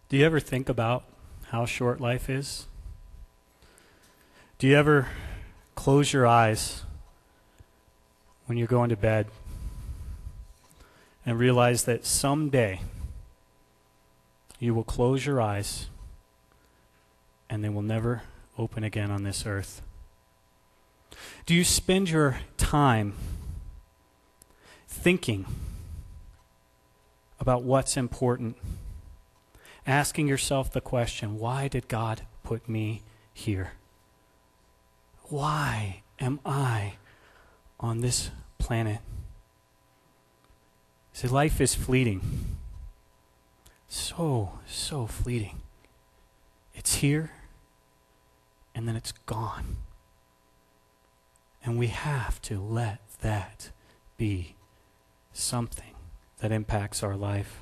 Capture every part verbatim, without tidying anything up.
Do you ever think about how short life is? Do you ever close your eyes when you're going to bed and realize that someday you will close your eyes and they will never open again on this earth? Do you spend your time thinking about what's important? Asking yourself the question, why did God put me here? Why am I on this planet? See, life is fleeting. So, so fleeting. It's here, and then it's gone. And we have to let that be something that impacts our life.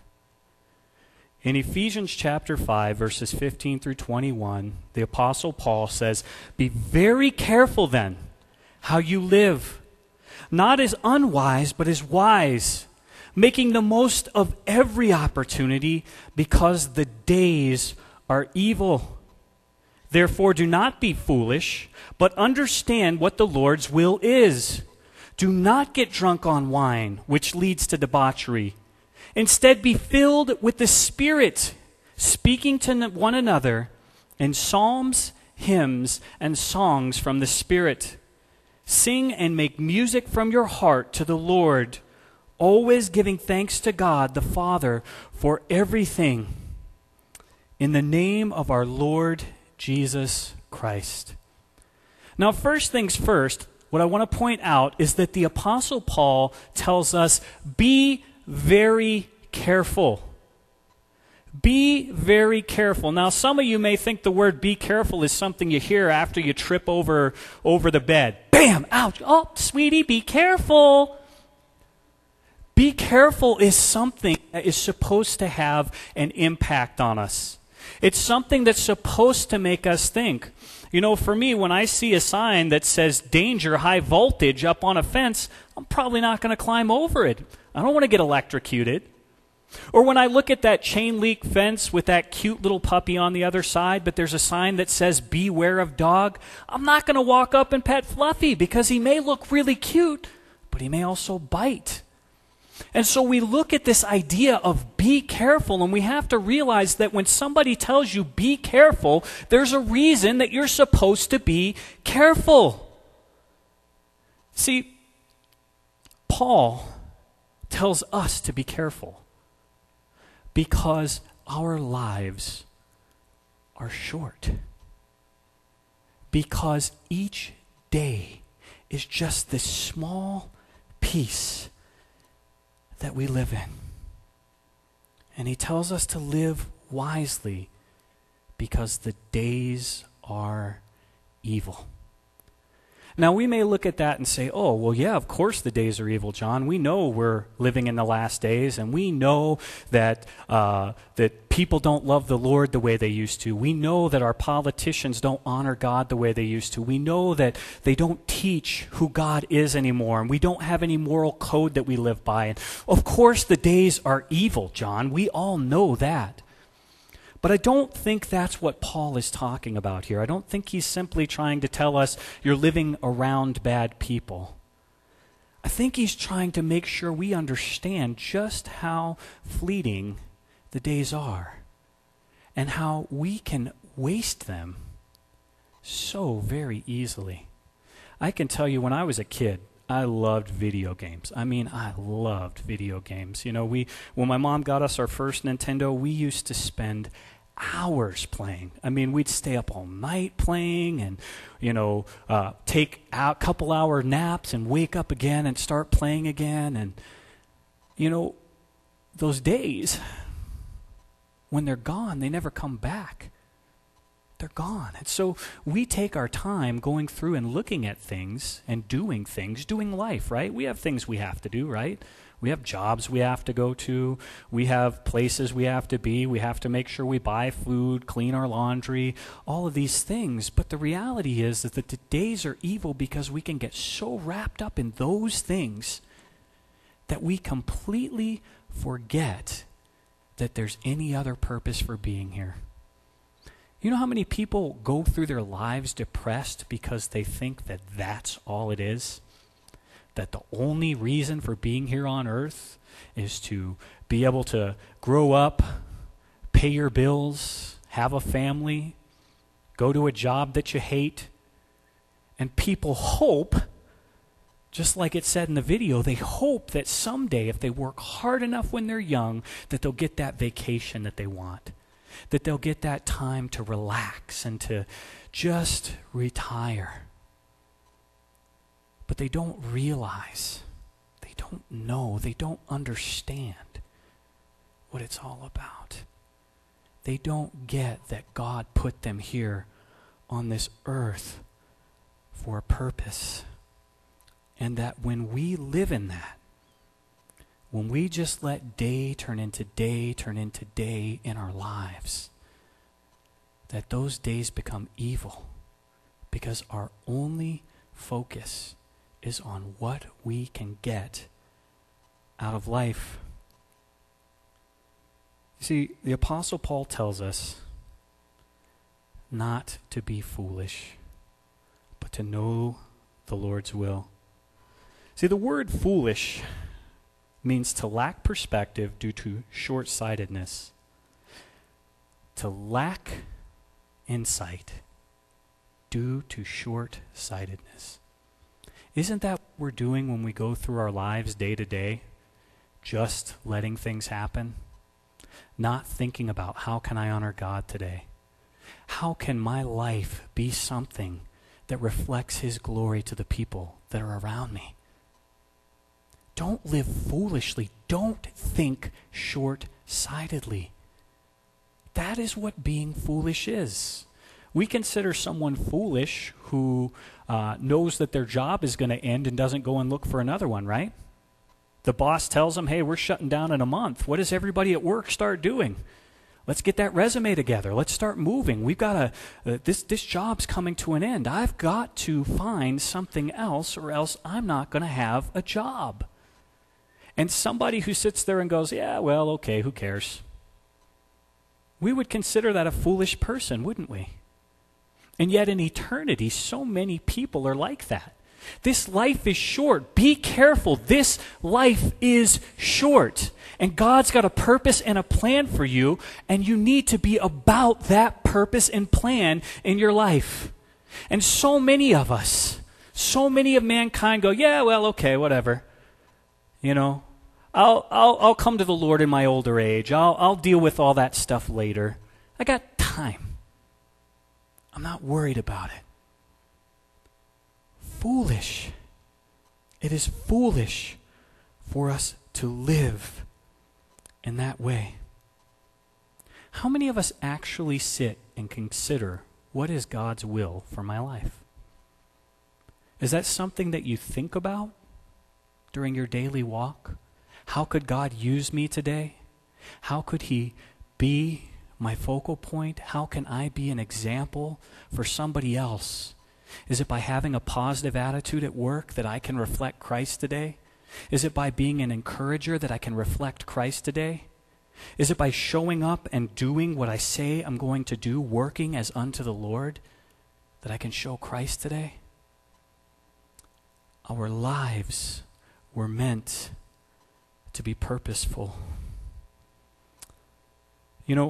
In Ephesians chapter five, verses fifteen through twenty-one, the Apostle Paul says, "Be very careful then how you live, not as unwise, but as wise, making the most of every opportunity, because the days are evil. Therefore do not be foolish, but understand what the Lord's will is. Do not get drunk on wine, which leads to debauchery. Instead, be filled with the Spirit, speaking to one another in psalms, hymns, and songs from the Spirit. Sing and make music from your heart to the Lord, always giving thanks to God the Father for everything, in the name of our Lord Jesus Christ." Now, first things first, what I want to point out is that the Apostle Paul tells us, be very careful. Be very careful. Now, some of you may think the word be careful is something you hear after you trip over, over the bed. Bam! Ouch! Oh, sweetie, be careful. Be careful is something that is supposed to have an impact on us. It's something that's supposed to make us think. You know, for me, when I see a sign that says danger, high voltage up on a fence, I'm probably not going to climb over it. I don't want to get electrocuted. Or when I look at that chain link fence with that cute little puppy on the other side, but there's a sign that says beware of dog, I'm not going to walk up and pet Fluffy because he may look really cute, but he may also bite. And so we look at this idea of be careful, and we have to realize that when somebody tells you be careful, there's a reason that you're supposed to be careful. See, Paul tells us to be careful because our lives are short. Because each day is just this small piece that we live in. And he tells us to live wisely because the days are evil. Now, we may look at that and say, oh, well, yeah, of course the days are evil, John. We know we're living in the last days, and we know that uh, that people don't love the Lord the way they used to. We know that our politicians don't honor God the way they used to. We know that they don't teach who God is anymore, and we don't have any moral code that we live by. And of course the days are evil, John. We all know that. But I don't think that's what Paul is talking about here. I don't think he's simply trying to tell us you're living around bad people. I think he's trying to make sure we understand just how fleeting the days are and how we can waste them so very easily. I can tell you when I was a kid, I loved video games. I mean, I loved video games. You know, we when my mom got us our first Nintendo, we used to spend hours playing. I mean, we'd stay up all night playing and, you know, uh, take a couple hour naps and wake up again and start playing again. And, you know, those days, when they're gone, they never come back. They're gone. And so we take our time going through and looking at things and doing things, doing life, right? We have things we have to do, right? We have jobs we have to go to. We have places we have to be. We have to make sure we buy food, clean our laundry, all of these things. But the reality is that the days are evil because we can get so wrapped up in those things that we completely forget that there's any other purpose for being here. You know how many people go through their lives depressed because they think that that's all it is? That the only reason for being here on earth is to be able to grow up, pay your bills, have a family, go to a job that you hate. And people hope, just like it said in the video, they hope that someday if they work hard enough when they're young, that they'll get that vacation that they want. That they'll get that time to relax and to just retire. But they don't realize, they don't know, they don't understand what it's all about. They don't get that God put them here on this earth for a purpose. And that when we live in that, when we just let day turn into day, turn into day in our lives, that those days become evil because our only focus is on what we can get out of life. You see, the Apostle Paul tells us not to be foolish, but to know the Lord's will. See, the word foolish means to lack perspective due to short-sightedness, to lack insight due to short-sightedness. Isn't that what we're doing when we go through our lives day to day? Just letting things happen? Not thinking about how can I honor God today? How can my life be something that reflects His glory to the people that are around me? Don't live foolishly. Don't think short-sightedly. That is what being foolish is. We consider someone foolish who uh, knows that their job is going to end and doesn't go and look for another one, right? The boss tells them, hey, we're shutting down in a month. What does everybody at work start doing? Let's get that resume together. Let's start moving. We've got to, uh, this, this job's coming to an end. I've got to find something else or else I'm not going to have a job. And somebody who sits there and goes, yeah, well, okay, who cares? We would consider that a foolish person, wouldn't we? And yet in eternity, so many people are like that. This life is short. Be careful. This life is short. And God's got a purpose and a plan for you, and you need to be about that purpose and plan in your life. And so many of us, so many of mankind go, yeah, well, okay, whatever. You know, I'll I'll I'll come to the Lord in my older age. I'll I'll deal with all that stuff later. I got time. I'm not worried about it. Foolish. It is foolish for us to live in that way. How many of us actually sit and consider what is God's will for my life? Is that something that you think about during your daily walk? How could God use me today? How could He be my focal point? How can I be an example for somebody else? Is it by having a positive attitude at work that I can reflect Christ today? Is it by being an encourager that I can reflect Christ today? Is it by showing up and doing what I say I'm going to do, working as unto the Lord, that I can show Christ today? Our lives were meant to be purposeful. You know,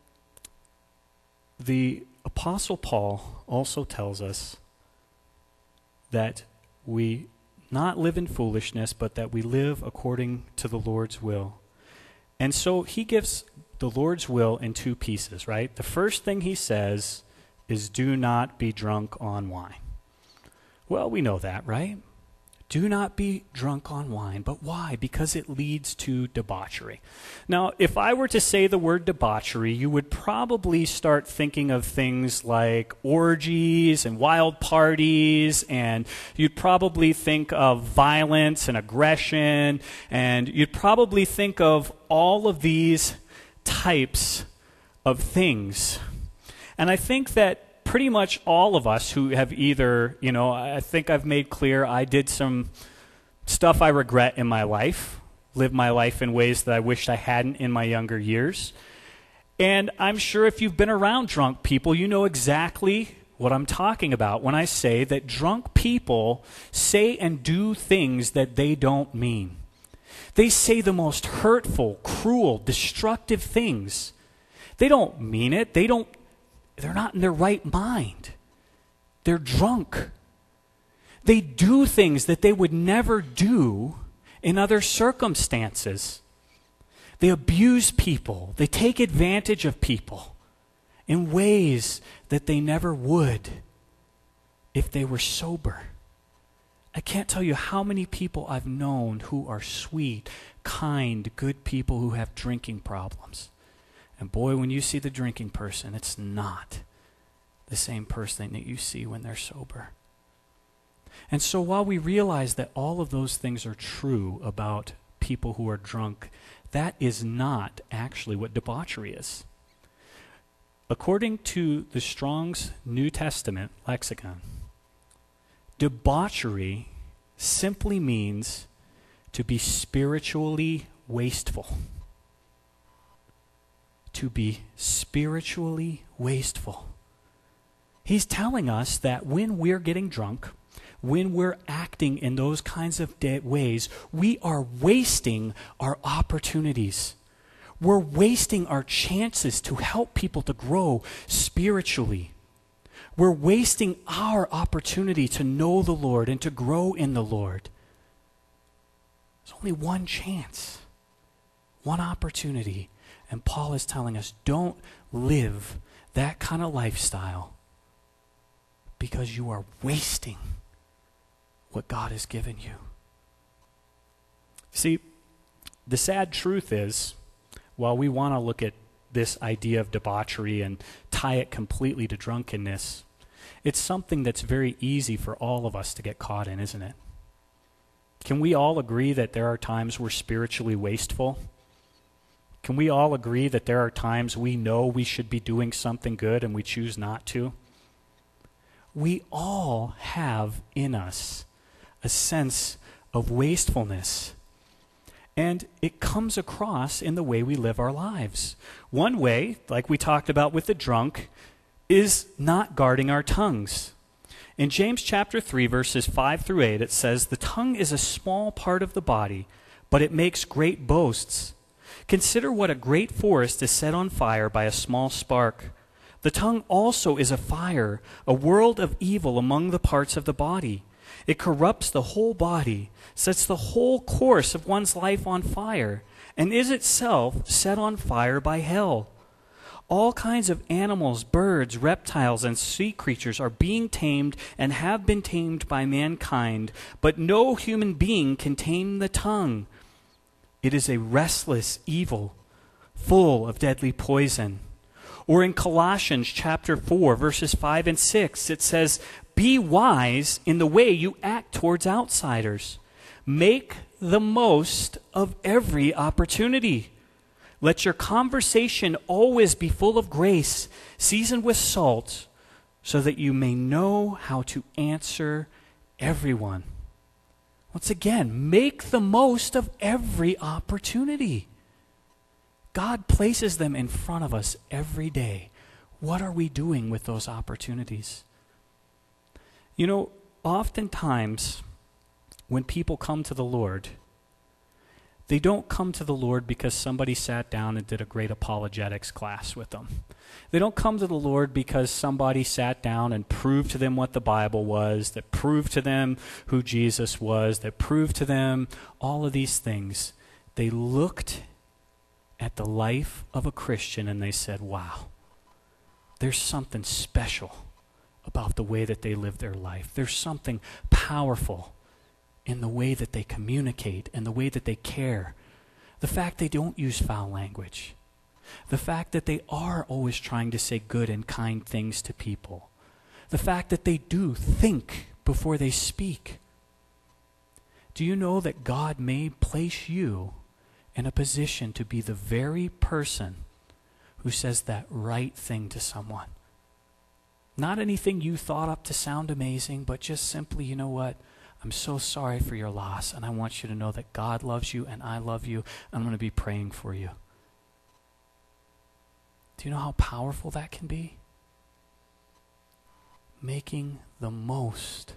the Apostle Paul also tells us that we not live in foolishness, but that we live according to the Lord's will. And so he gives the Lord's will in two pieces, right? The first thing he says is, do not be drunk on wine. Well, we know that, right? Do not be drunk on wine. But why? Because it leads to debauchery. Now, if I were to say the word debauchery, you would probably start thinking of things like orgies and wild parties, and you'd probably think of violence and aggression, and you'd probably think of all of these types of things. And I think that pretty much all of us who have either, you know, I think I've made clear I did some stuff I regret in my life lived my life in ways that I wished I hadn't in my younger years. And I'm sure if you've been around drunk people, you know exactly what I'm talking about when I say that drunk people say and do things that they don't mean. They say the most hurtful, cruel, destructive things. They don't mean it. They don't, they're not in their right mind. They're drunk. They do things that they would never do in other circumstances. They abuse people. They take advantage of people in ways that they never would if they were sober. I can't tell you how many people I've known who are sweet, kind, good people who have drinking problems. And boy, when you see the drinking person, it's not the same person that you see when they're sober. And so while we realize that all of those things are true about people who are drunk, that is not actually what debauchery is. According to the Strong's New Testament lexicon, debauchery simply means to be spiritually wasteful. To be spiritually wasteful. He's telling us that when we're getting drunk, when we're acting in those kinds of de- ways, we are wasting our opportunities. We're wasting our chances to help people to grow spiritually. We're wasting our opportunity to know the Lord and to grow in the Lord. There's only one chance, one opportunity. And Paul is telling us, don't live that kind of lifestyle because you are wasting what God has given you. See, the sad truth is, while we want to look at this idea of debauchery and tie it completely to drunkenness, it's something that's very easy for all of us to get caught in, isn't it? Can we all agree that there are times we're spiritually wasteful? Can we all agree that there are times we know we should be doing something good and we choose not to? We all have in us a sense of wastefulness. And it comes across in the way we live our lives. One way, like we talked about with the drunk, is not guarding our tongues. In James chapter three, verses five through eight, it says, "The tongue is a small part of the body, but it makes great boasts. Consider what a great forest is set on fire by a small spark. The tongue also is a fire, a world of evil among the parts of the body. It corrupts the whole body, sets the whole course of one's life on fire, and is itself set on fire by hell. All kinds of animals, birds, reptiles, and sea creatures are being tamed and have been tamed by mankind, but no human being can tame the tongue. It is a restless evil, full of deadly poison." Or in Colossians chapter four, verses five and six, it says, "Be wise in the way you act towards outsiders. Make the most of every opportunity. Let your conversation always be full of grace, seasoned with salt, so that you may know how to answer everyone." Once again, make the most of every opportunity. God places them in front of us every day. What are we doing with those opportunities? You know, oftentimes when people come to the Lord, they don't come to the Lord because somebody sat down and did a great apologetics class with them. They don't come to the Lord because somebody sat down and proved to them what the Bible was, that proved to them who Jesus was, that proved to them all of these things. They looked at the life of a Christian and they said, wow, there's something special about the way that they live their life. There's something powerful in the way that they communicate and the way that they care. The fact they don't use foul language. The fact that they are always trying to say good and kind things to people. The fact that they do think before they speak. Do you know that God may place you in a position to be the very person who says that right thing to someone? Not anything you thought up to sound amazing, but just simply, you know what? I'm so sorry for your loss, and I want you to know that God loves you and I love you. I'm going to be praying for you. Do you know how powerful that can be? Making the most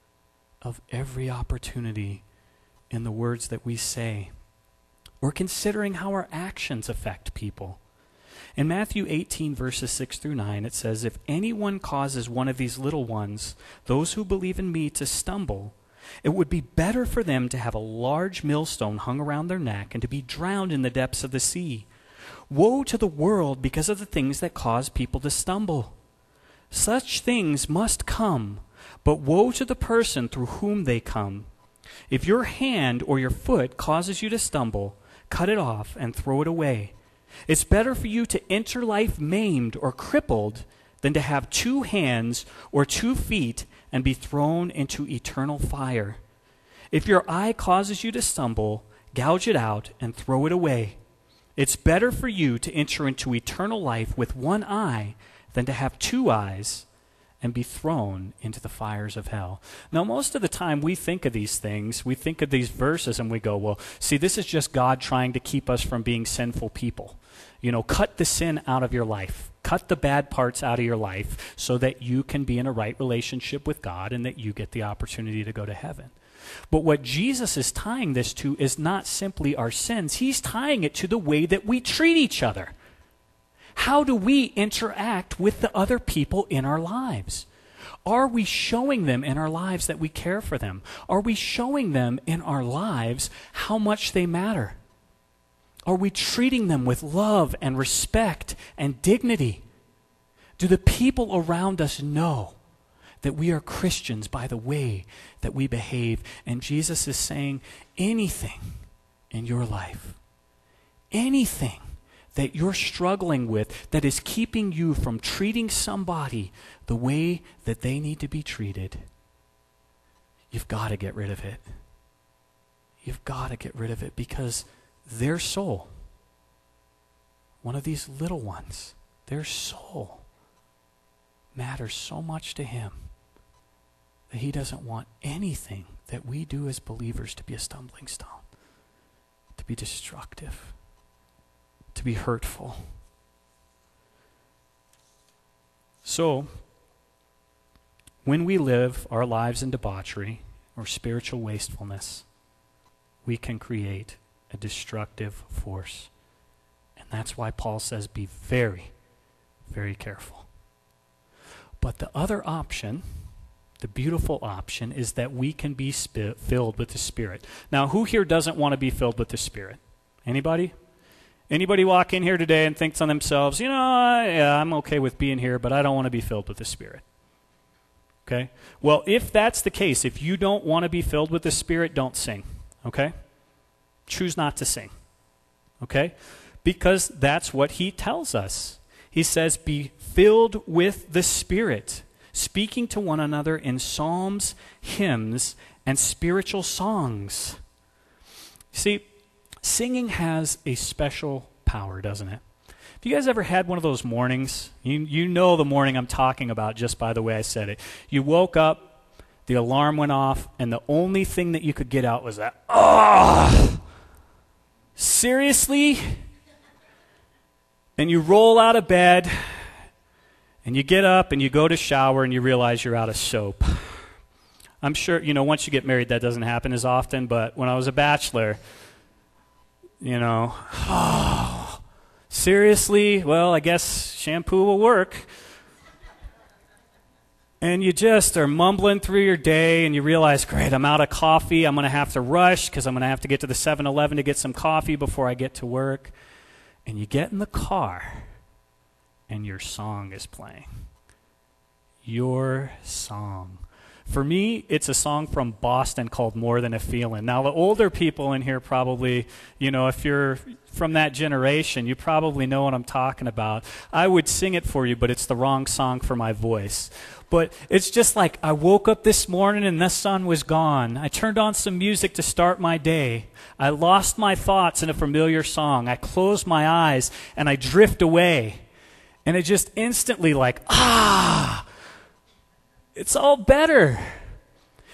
of every opportunity in the words that we say, or considering how our actions affect people. In Matthew eighteen, verses six through nine, it says, if anyone causes one of these little ones, those who believe in me, to stumble, it would be better for them to have a large millstone hung around their neck and to be drowned in the depths of the sea. Woe to the world because of the things that cause people to stumble. Such things must come, but woe to the person through whom they come. If your hand or your foot causes you to stumble, cut it off and throw it away. It's better for you to enter life maimed or crippled than to have two hands or two feet and be thrown into eternal fire. If your eye causes you to stumble, gouge it out and throw it away. It's better for you to enter into eternal life with one eye than to have two eyes and be thrown into the fires of hell. Now, most of the time we think of these things, we think of these verses and we go, well, see, this is just God trying to keep us from being sinful people. You know, cut the sin out of your life. Cut the bad parts out of your life so that you can be in a right relationship with God and that you get the opportunity to go to heaven. But what Jesus is tying this to is not simply our sins. He's tying it to the way that we treat each other. How do we interact with the other people in our lives? Are we showing them in our lives that we care for them? Are we showing them in our lives how much they matter? Are we treating them with love and respect and dignity? Do the people around us know that we are Christians by the way that we behave? And Jesus is saying, anything in your life, anything that you're struggling with that is keeping you from treating somebody the way that they need to be treated, you've got to get rid of it. You've got to get rid of it because their soul, one of these little ones, their soul matters so much to him that he doesn't want anything that we do as believers to be a stumbling stone, to be destructive, to be hurtful. So, when we live our lives in debauchery or spiritual wastefulness, we can create a destructive force. And that's why Paul says be very, very careful. But the other option, the beautiful option, is that we can be sp- filled with the Spirit. Now, who here doesn't want to be filled with the Spirit? Anybody? Anybody walk in here today and thinks on themselves, you know, yeah, I'm okay with being here, but I don't want to be filled with the Spirit? Okay? Well, if that's the case, if you don't want to be filled with the Spirit, don't sing. Okay? Choose not to sing. Okay? Because that's what he tells us. He says, be filled with the Spirit, speaking to one another in psalms, hymns, and spiritual songs. See, singing has a special power, doesn't it? Have you guys ever had one of those mornings? You, you know the morning I'm talking about just by the way I said it. You woke up, the alarm went off, and the only thing that you could get out was that, oh, seriously? And you roll out of bed, and you get up, and you go to shower, and you realize you're out of soap. I'm sure, you know, once you get married, that doesn't happen as often, but when I was a bachelor, you know, oh, seriously? Well, I guess shampoo will work. And you just are mumbling through your day and you realize, great, I'm out of coffee. I'm going to have to rush because I'm going to have to get to the seven eleven to get some coffee before I get to work. And you get in the car and your song is playing. Your song. For me, it's a song from Boston called More Than a Feeling. Now, the older people in here probably, you know, if you're from that generation, you probably know what I'm talking about. I would sing it for you, but it's the wrong song for my voice. But it's just like I woke up this morning and the sun was gone. I turned on some music to start my day. I lost my thoughts in a familiar song. I closed my eyes and I drift away. And it just instantly like, ah, it's all better.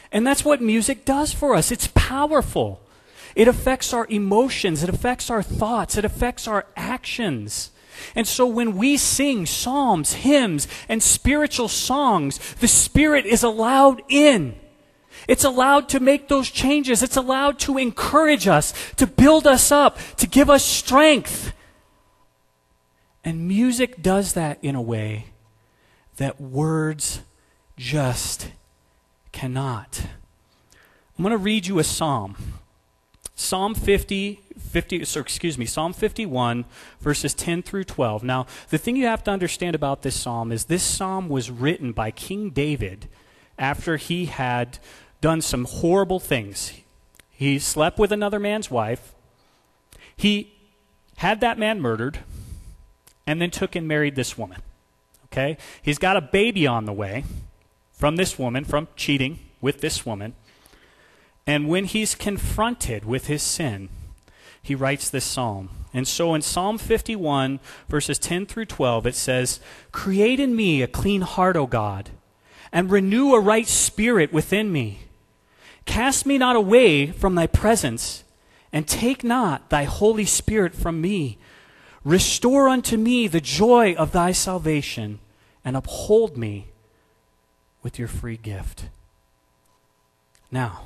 And that's what music does for us. It's powerful. It affects our emotions. It affects our thoughts. It affects our actions. And so when we sing psalms, hymns, and spiritual songs, the Spirit is allowed in. It's allowed to make those changes. It's allowed to encourage us, to build us up, to give us strength. And music does that in a way that words just cannot. I'm going to read you a psalm. Psalm fifty, fifty, so excuse me, Psalm fifty-one, verses ten through twelve. Now, the thing you have to understand about this psalm is this psalm was written by King David after he had done some horrible things. He slept with another man's wife. He had that man murdered and then took and married this woman. Okay? He's got a baby on the way from this woman, from cheating with this woman. And when he's confronted with his sin, he writes this psalm. And so in Psalm fifty-one, verses ten through twelve, it says, "Create in me a clean heart, O God, and renew a right spirit within me. Cast me not away from thy presence, and take not thy Holy Spirit from me. Restore unto me the joy of thy salvation, and uphold me with your free gift." Now,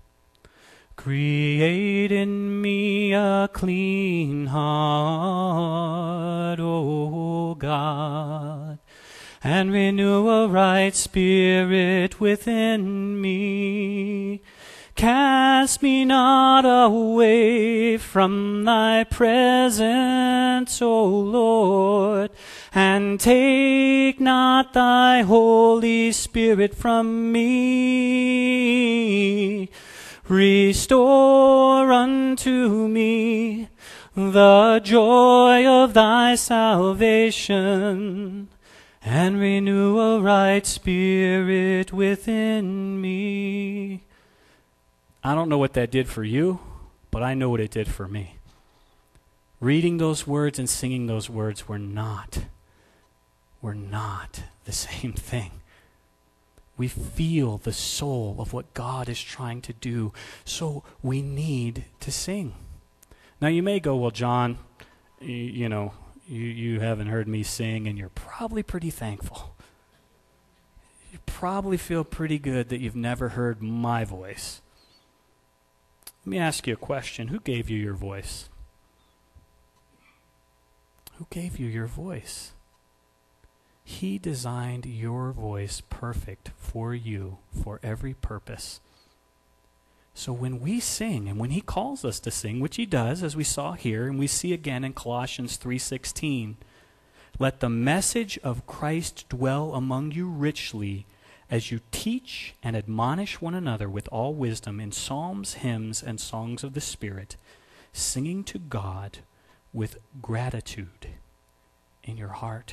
create in me a clean heart, O God, and renew a right spirit within me. Cast me not away from thy presence, O Lord, and take not thy Holy Spirit from me. Restore unto me the joy of thy salvation, and renew a right spirit within me. I don't know what that did for you, but I know what it did for me. Reading those words and singing those words were not, were not the same thing. We feel the soul of what God is trying to do, so we need to sing. Now you may go, well, John, you, you know, you, you haven't heard me sing, and you're probably pretty thankful. You probably feel pretty good that you've never heard my voice. Let me ask you a question. Who gave you your voice? Who gave you your voice? He designed your voice perfect for you, for every purpose. So when we sing, and when he calls us to sing, which he does, as we saw here, and we see again in Colossians three sixteen, let the message of Christ dwell among you richly, as you teach and admonish one another with all wisdom in psalms, hymns, and songs of the Spirit, singing to God with gratitude in your heart.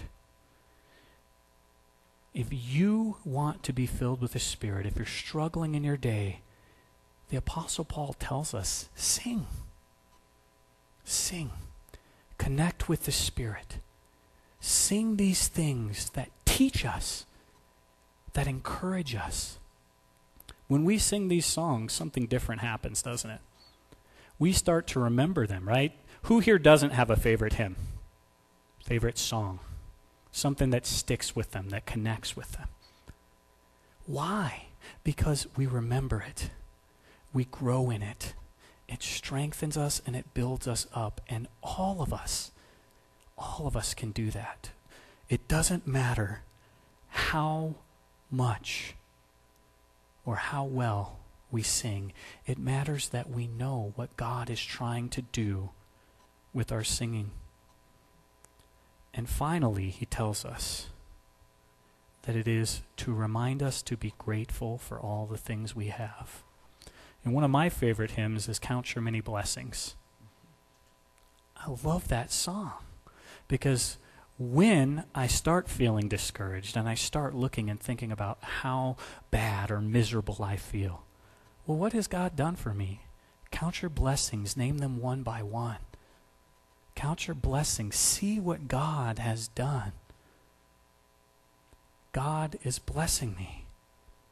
If you want to be filled with the Spirit, if you're struggling in your day, the Apostle Paul tells us, sing. Sing. Connect with the Spirit. Sing these things that teach us, that encourage us. When we sing these songs, something different happens, doesn't it? We start to remember them, right? Who here doesn't have a favorite hymn? Favorite song? Something that sticks with them, that connects with them. Why? Because we remember it. We grow in it. It strengthens us and it builds us up. And all of us, all of us can do that. It doesn't matter how much or how well we sing. It matters that we know what God is trying to do with our singing. And finally, he tells us that it is to remind us to be grateful for all the things we have. And one of my favorite hymns is Count Your Many Blessings. I love that song because when I start feeling discouraged and I start looking and thinking about how bad or miserable I feel, well, what has God done for me? Count your blessings, name them one by one. Count your blessings. See what God has done. God is blessing me.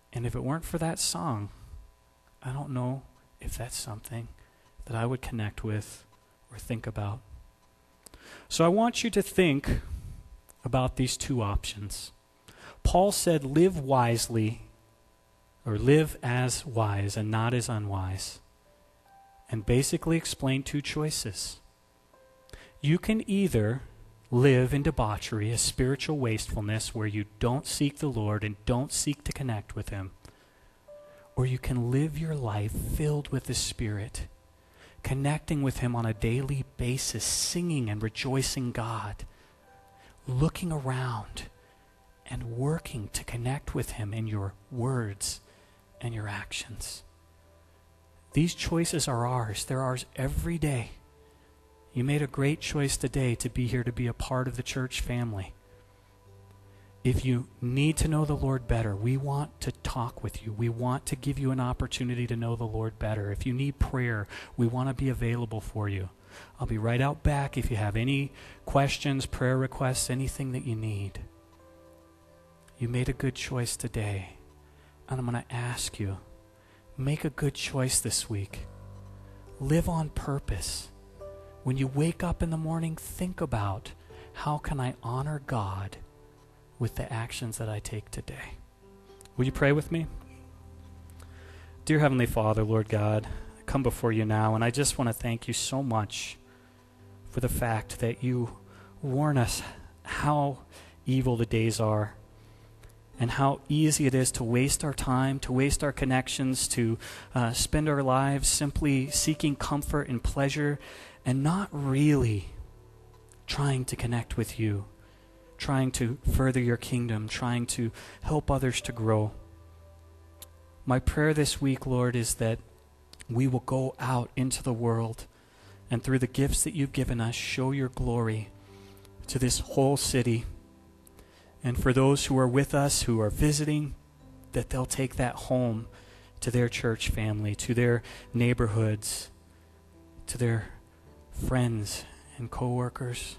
And if it weren't for that song, I don't know if that's something that I would connect with or think about. So I want you to think about these two options. Paul said, live wisely, or live as wise and not as unwise, and basically explain two choices. You can either live in debauchery, a spiritual wastefulness where you don't seek the Lord and don't seek to connect with Him, or you can live your life filled with the Spirit, connecting with Him on a daily basis, singing and rejoicing God, looking around and working to connect with Him in your words and your actions. These choices are ours. They're ours every day. You made a great choice today to be here, to be a part of the church family. If you need to know the Lord better, we want to talk with you. We want to give you an opportunity to know the Lord better. If you need prayer, we want to be available for you. I'll be right out back if you have any questions, prayer requests, anything that you need. You made a good choice today, and I'm going to ask you, make a good choice this week. Live on purpose. When you wake up in the morning, think about, how can I honor God with the actions that I take today? Will you pray with me? Dear Heavenly Father, Lord God, I come before you now, and I just want to thank you so much for the fact that you warn us how evil the days are, and how easy it is to waste our time, to waste our connections, to uh, spend our lives simply seeking comfort and pleasure and not really trying to connect with you, trying to further your kingdom, trying to help others to grow. My prayer this week, Lord, is that we will go out into the world and through the gifts that you've given us, show your glory to this whole city. And for those who are with us, who are visiting, that they'll take that home to their church family, to their neighborhoods, to their friends and co-workers.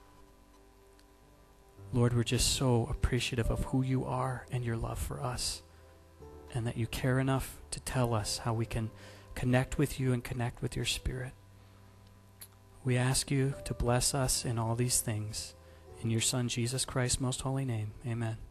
Lord, we're just so appreciative of who you are and your love for us, and that you care enough to tell us how we can connect with you and connect with your Spirit. We ask you to bless us in all these things. In your Son, Jesus Christ's most holy name, amen.